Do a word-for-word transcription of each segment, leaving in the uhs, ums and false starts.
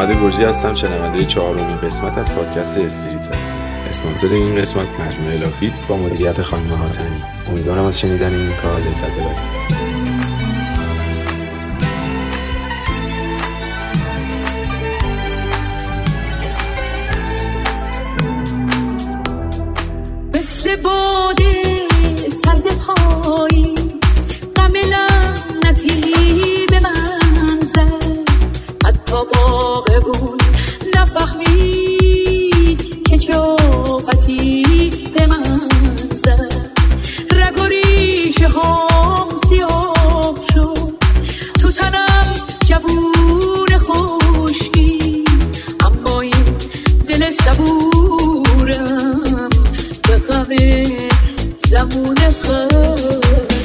محمد گرجی هستم، شنونده چهارمین قسمت از پادکست استریتس هستم. اسپانسر این قسمت مجموعه لافیت با مدیریت خانم حاتمی. امیدوارم از شنیدن این کار لذت ببرید. مثل باده سرد پاییز غم لعنتی به من زد، حتی باغبون نفهمید که چاپتی به من زد. رگ و ریشه هام سیاه شد، تو تنم جوون خشکی، اما این دل صبورم به غم زمون خیلی.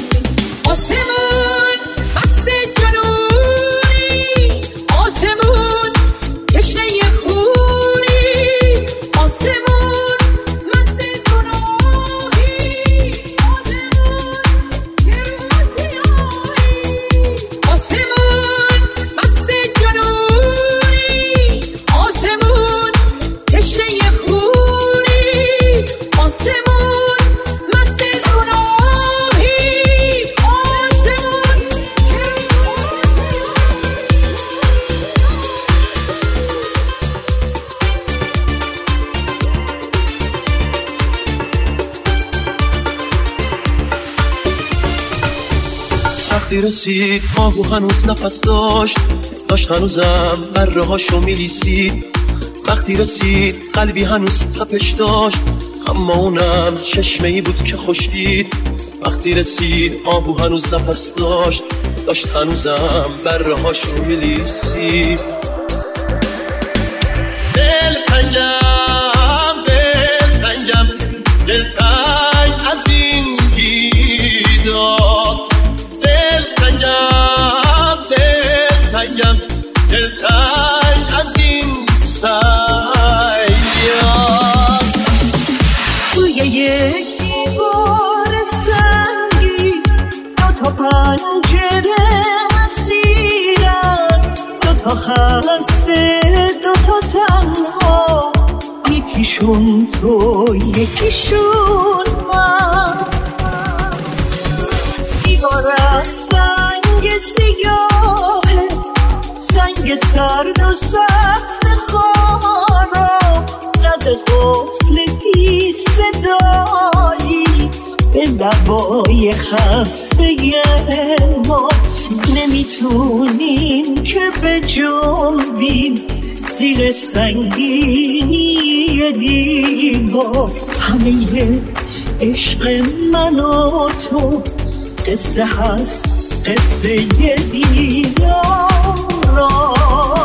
آسمون مست جنونی، آسمون تشنه خونی، آسمون مست گناهی، آسمون که روز سیاهی. آسمون مست جنونی، آسمون تشنه خونی، آسمون مست گناهی، آسمون که وقتی رسید آهو هنوز نفس داشت، داشت هنوزم بره هاشو میلیسید. وقتی رسید قلبی هنوز تپش داشت، اما اونم چشمه ای بود که خشکید. وقتی رسید آهو هنوز نفس داشت، داشت هنوزم بره هاشو میلیسید. دل تنگم دل تنگم دل تنگ از این بیداد، دل تنگم دل تنگم دل تنگ از این سیاد. توی یک دیوار سنگی دو تا پنجره اسیرن، دو تا خسته دو تا تنها، یکیشون تو یکیشون من. دیوار از سنگ سیاه، سنگ سرد و سخت خارا، زده قفل بی صدایی به لبای خسته ما. نمیتونیم که به جنبیم زیر سنگینی دیوار. همه عشق من و تو قصه هست، قصه دیدارا.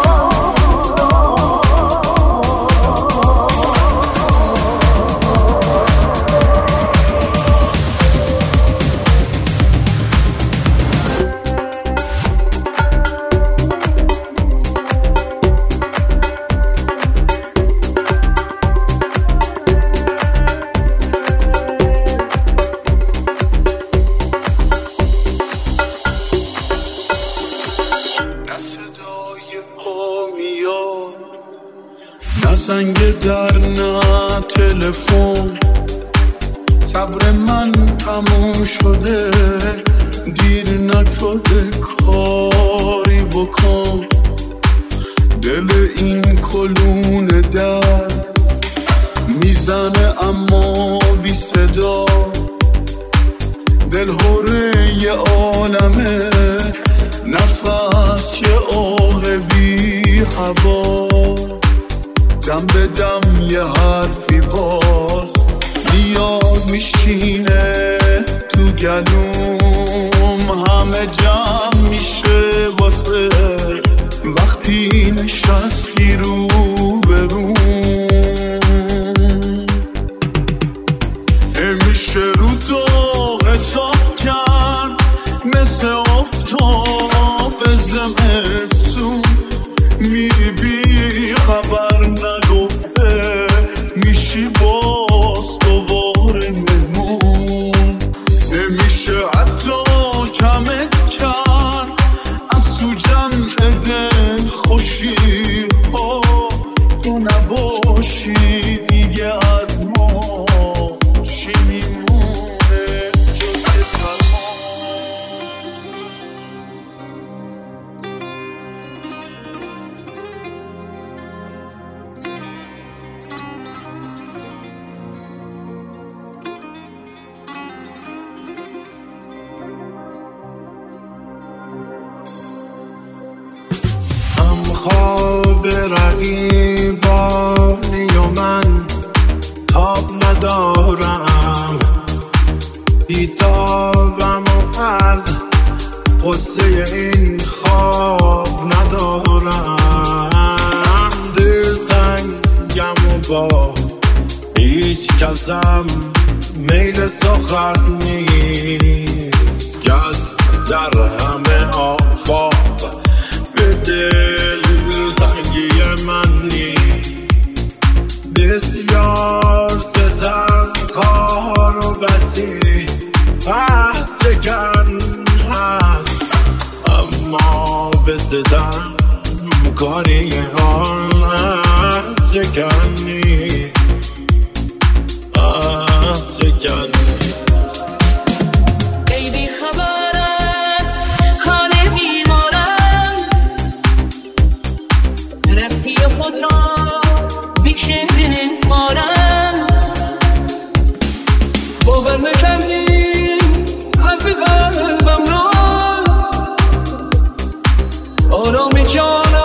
زنگ در نه تلفن، صبر من تموم شده، دیر نشده کاری بکن. دل این کلون درد میزنه اما بی صدا، دل هره یه عالمه، نفس یه آه بی هوا. دم به دم یه حرفی باز میاد میشینه تو گلوم، همه جمع میشه واسه وقتی نشستی رو به روم. میشه رو تو حساب کرد مثل آفتاب زمستون، میری بی خبر نگفته، میشی باز دوباره مهمون. نمیشه حتی کمت کرد از تو جمع دل خوشی ها. به رقیبانی و من تاب ندارم، بیتابم و از قصه این خواب ندارم. دلتنگم و با هیچ کسم میل سخن نیست، کس در همه آفاق به دل تنگی من نیست. بسیار ستم کار و بسی چکن هست، اما به ستم کاری آن چکن نیست، چکن نیست. بیبی خبر است حال بیمارم، رفتی خود را میشه بنسپارم. باور نکردی حرف قلبم را، آرام جانم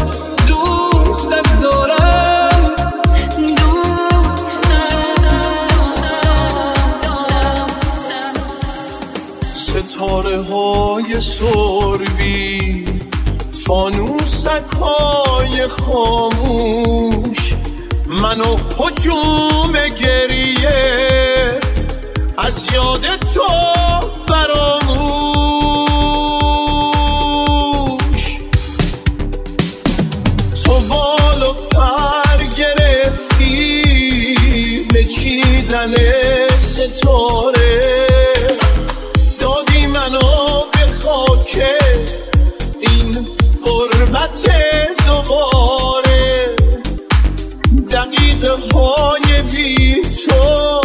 دوستت دارم، دوستت دارم. ستاره های سربی، فانوسک های خاموش، منو هجوم گریه از یاد تو فراموش. تو بال و پر گرفتی به چیدن ستاره، دادی منو به خاک این غربت دوباره. دقیقه های بی تو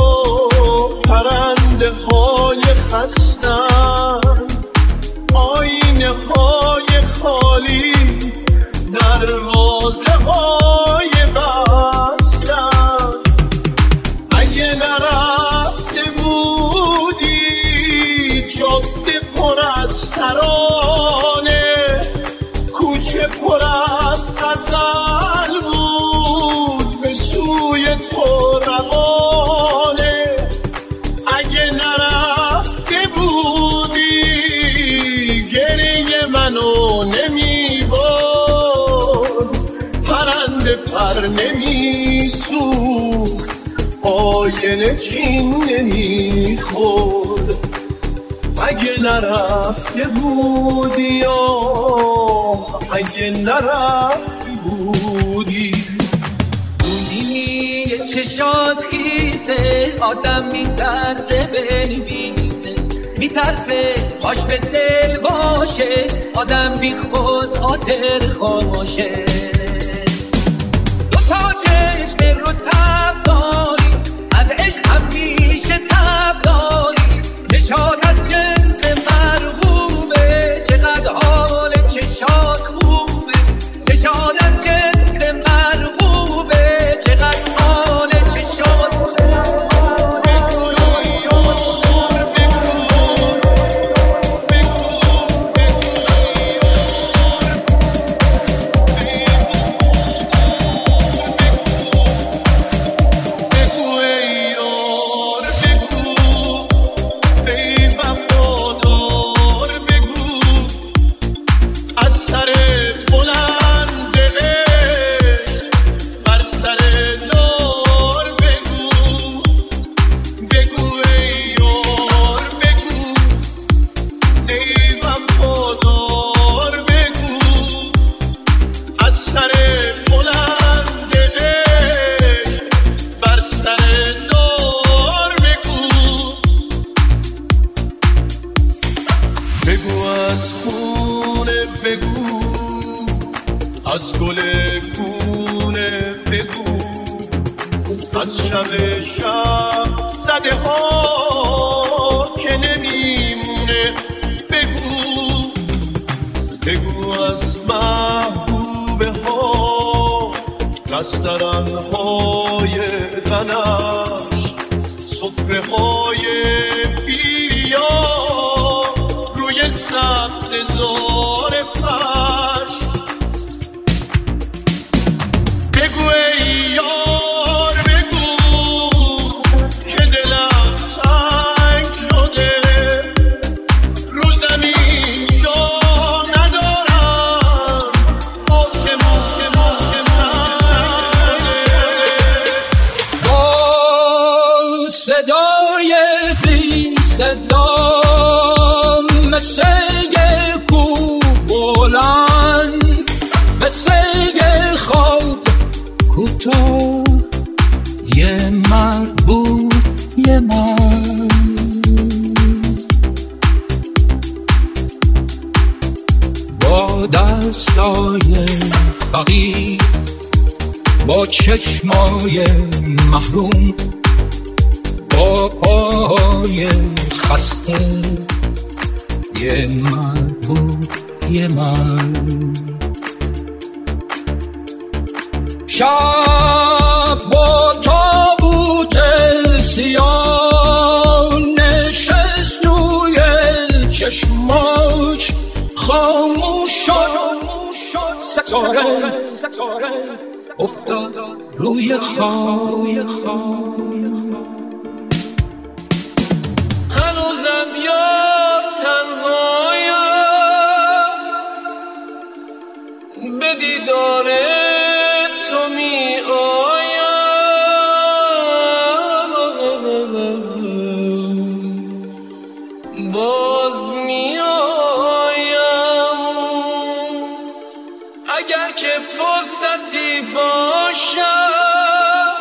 پرنده های خستن، آینه های خالی دروازه های بستن. اگه نرفته بودی جاده پر از ترانه، کوچه پر از غزل بود به سوی تو روانه. اگه نرفته بودی گریه منو نمیبرد، پرنده پر نمیسوخت، آینه چین نمیخورد. اگه نرفته بودی آه، اگه نرفته بودی. بودی چشات خیسه، آدم میترسه بنویسه، میترسه باش به دل باشه، آدم بی خود خاطر خاموشه. دو تا چشم رو تب داری، از عشق همیشه تب داری، نشاد از جنس مرغوبه، چقدر حال چشات خوبه، نشاد از جنس مرغوبه، چقدر حال چشات خوبه. از گل کونه بگو، از شب شب زده ها که نمیمونه بگو، بگو از محبوبه ها رسترن های غنش، صفره های بیریا روی سبز زار فرش. یار بگو که دلم تنگ شده، رو زمین جا ندارم، آسمون با صدای بی صدا مثل یک کوه بلند، مثل یک خواب کوتاه، یه مرد بود یه مرد، با دستای فقیر، با چشمای محروم، با پاهای خسته، یه مرد بود یه مرد. شب با تابوت سیاه نشست توی چشماش، خاموش شد ستاره افتاد روی خاک. هنوزم یاد تنهایم، به دیدار تو می آیم، باز می آیم. اگر که فرصتی باشد،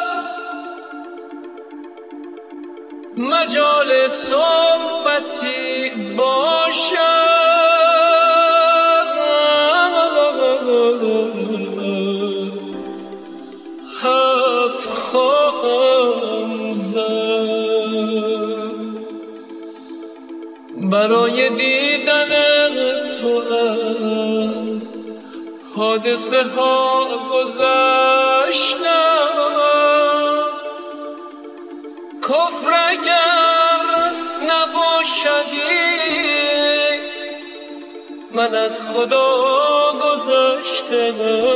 مجال صحبتی باشد، حرف خواهم زد برای دیدن تو. از حادثه ها گذشتم، کفر اگر نباشدی، من از خدا گذشتم،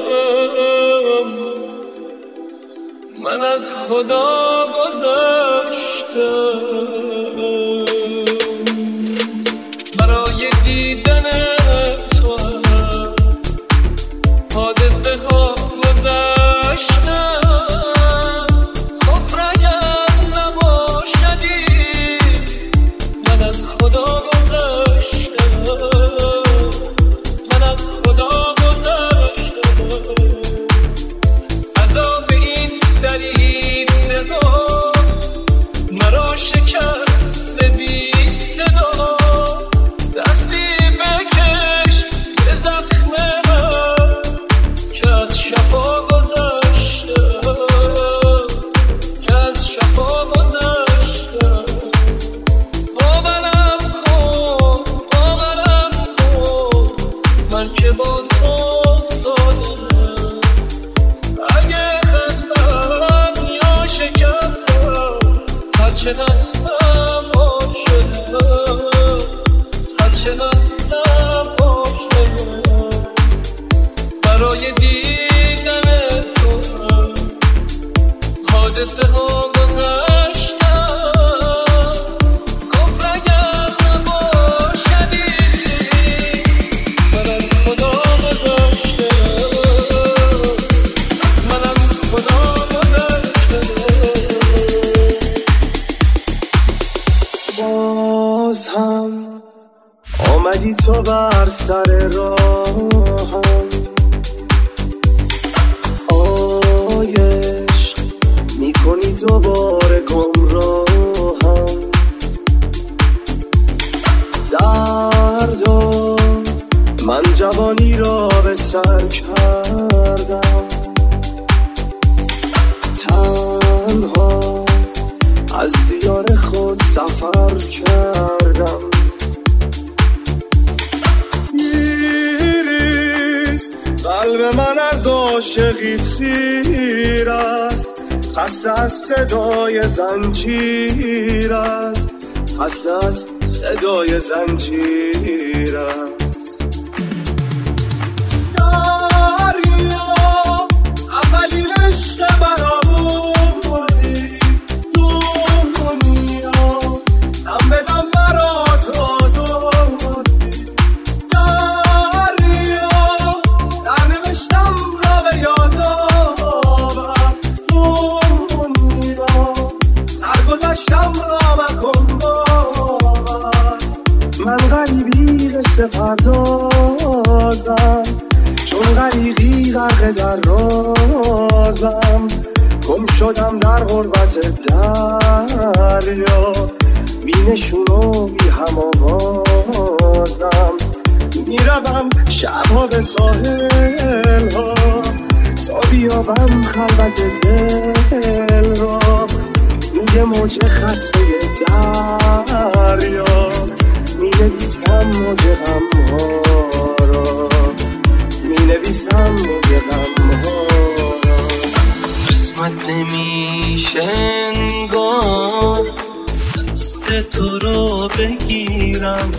من از خدا گذشتم. برای دیدن تو حادثه ها گذشتم، کفر اگر نباشدی، من از خدا گذشتم، من از خدا گذشتم. عذاب این درید نگاه مرا شکست بی صدا، دستی بکش به زخم من که از شفا گذشتم، که از شفا گذشتم. باورم کن، باورم کن، من که با تو سادم، اگه خستم یا شکستم، هرچه هستم عاشقم، هرچه هستم عاشقم. برای دیدن تو حادثه ها گذشتم، کفر اگر نباشدی، من از خدا گذشتم، من از خدا گذشتم. باز هم آمدی تو بر سر راهم، آیش میکنی دوباره گمراهم. دردا من جوانی را به سر کردم، تنها از دیار خود سفر کردم. ایریس قلب من از عاشقی سیر است، خسته از صدای زنجیر است، خسته از صدای زنجیر است. دریا اولین عشق مرا بپردازم، چون غریقی غرق در رازم، گم شدم در غربت دریا، بی نشون و بی هم آوازم، میروم شبها به ساحل ها تا بیابم خلوت دل را، روی موج خسته دریا می نویسم موج غم ها را، می نویسم موج غم ها را. قسمت نمیشه انگار دست تو رو بگیرم،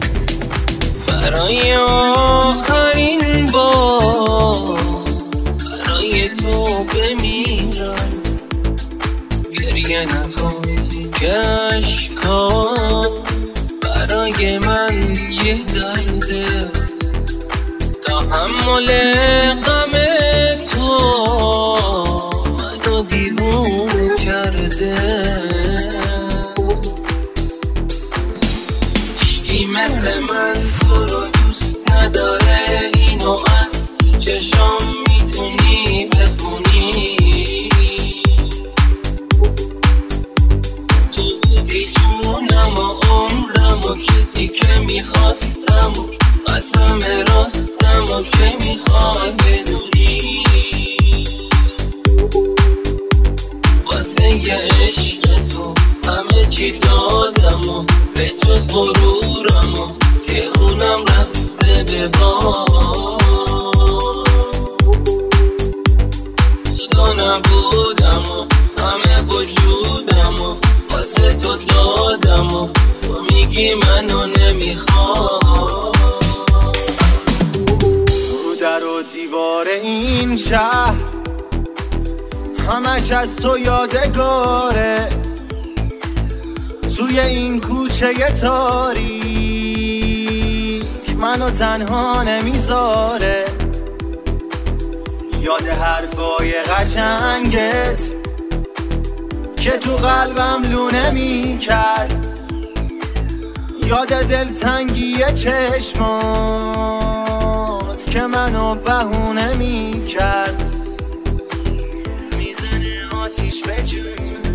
برای آخرین بار برای تو بمیرم، گریه نکن که اشکات برای من یه درده، تحمل غم تو منو دیوونه کرده، هیچکی مثل من تو رو دوست نداره، اینو از چشام میتونی بخونی، تو بودی جونم و عمرم و کسی که میخواستم و قسم راستم و که میخوای بدونی، واسه یه عشق تو همه چی دادم و به جز غرورم و که اونم رفته به باد، خدا نبودم و همه وجودم و واسه تو دادم و تو میگی منو نمیخواد. رو در و دیوار این شهر همش از تو یادگاره، توی این کوچه تاریک منو تنها نمیذاره، یاد حرفای قشنگت که تو قلبم لونه میکرد، یاد دلتنگی چشمات که منو بهونه میکرد، میزنه آتیش به جون،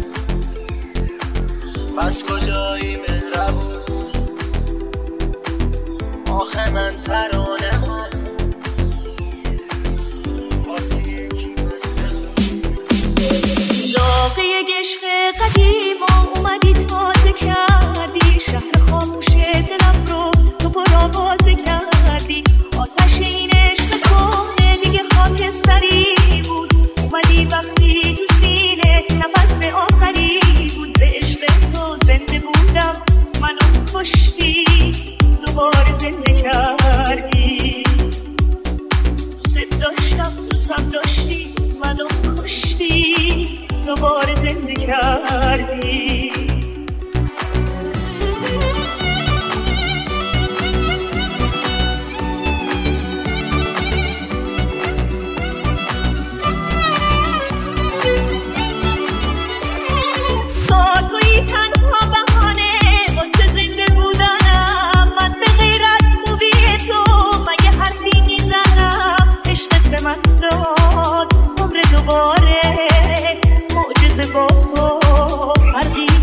پس کجایی مهربون، آخه من ترانه ها واسه یکی بس بخون. داغی عشق قدیم اومدی تازه کردی، شهر خاموش دلم رو تو پرآوازه کردی، آتش این عشق کهنه دیگه خاکستری بود، اومدی وقتی تو سینه نفس آخری بود، به عشق تو زنده بودم منو کشتی، دوباره زنده کردی، دوست داشتم دوستم داشتی منو کشتی، دوباره زنده کردی. دوباره معجزه با تو فرقی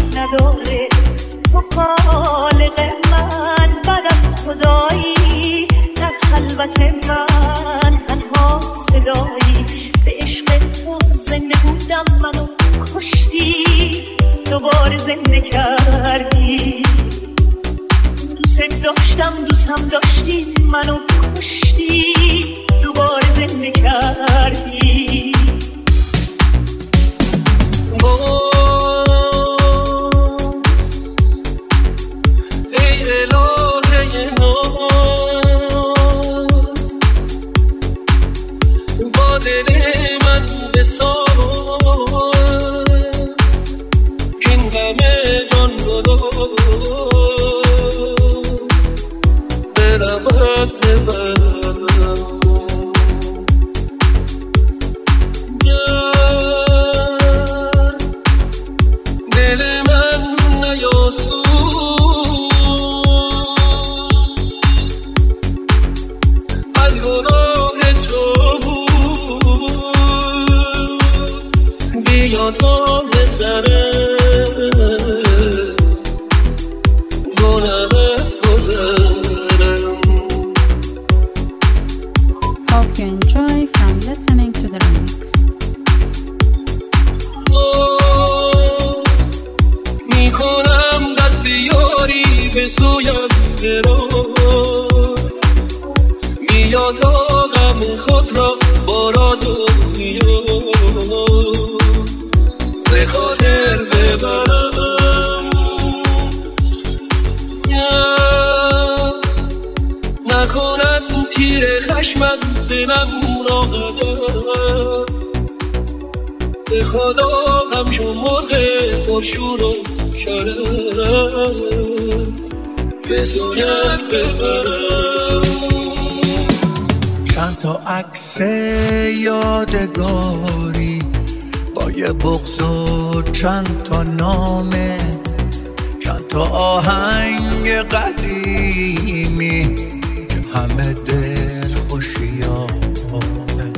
به سویم دراز میاد تا غم خود را با راز و نیاز ز خاطر ببرم نکند تیر خشمت دلم را قدر به خدا همچون مرغ پرشور و شرم به سویت ببرم. چند تا عکس یادگاری با یه بغض و چند تا نامه، چند تا آهنگ قدیمی که همه دل خوشیامه،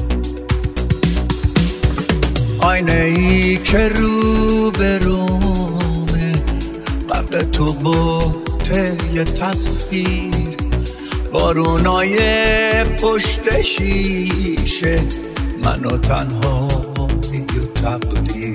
آینه ای که رو به رومه قبل تو بوته یه تصویر، بارونای پشت شیشه منو تنهایی و تقدیر.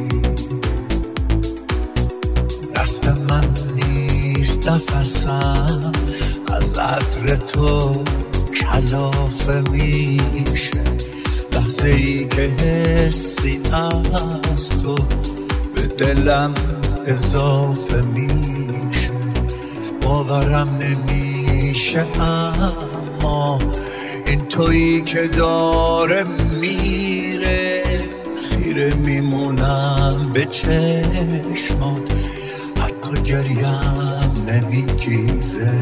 دست من نیست نفسم از عطر تو کلافه میشه، لحظه ای که حسی از تو به دلم اضافه میشه، باورم نمیشه اما این تویی که داره میره، خیره میمونم به چشمات حتی گریم نمیگیره.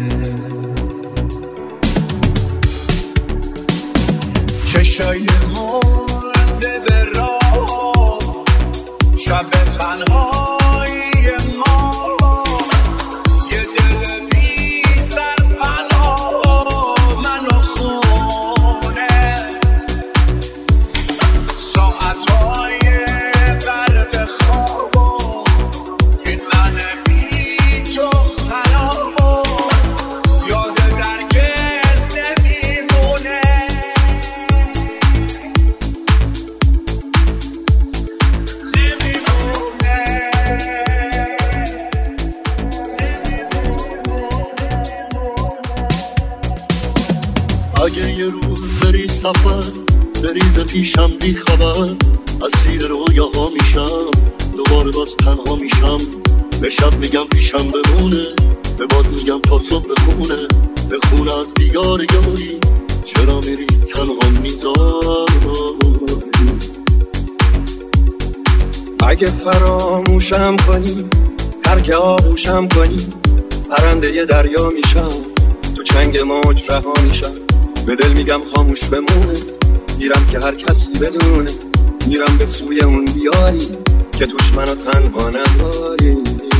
چشای مونده به راه شب تنهایی ما، یه دل بی سر پناه منو خونه، ساعتهای غرق خواب این من بی تو خراب، یاد درگز نمیمونه. اگه یه روز بری سفر بریز پیشم بی خبر، اسیر رویاها میشم دوباره باز تنها میشم، به شب میگم پیشم بمونه، به باد میگم تا صبح بخونه، به خونه از دیار یاری چرا میری تنها میذاری. اگه فراموشم کنی ترک آغوشم کنی، پرنده ی دریا میشم تو چنگ موج رها میشم، به دل میگم خاموش بمونه، میرم که هر کسی بدونه، میرم به سوی اون دیاری که توش منو تنها نذاری.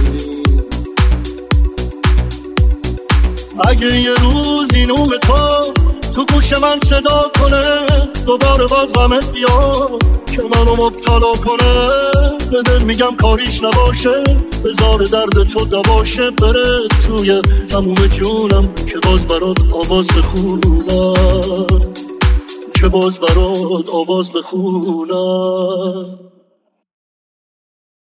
اگه یه روز این نوم تو تو گوش من صدا کنه، دوباره باز غمت بیاد که منو مبتلا کنه، به دل میگم کاریش نباشه، بذار درد تو دواشه، بره توی تموم جونم که باز برات آواز بخونم، که باز برات آواز بخونم.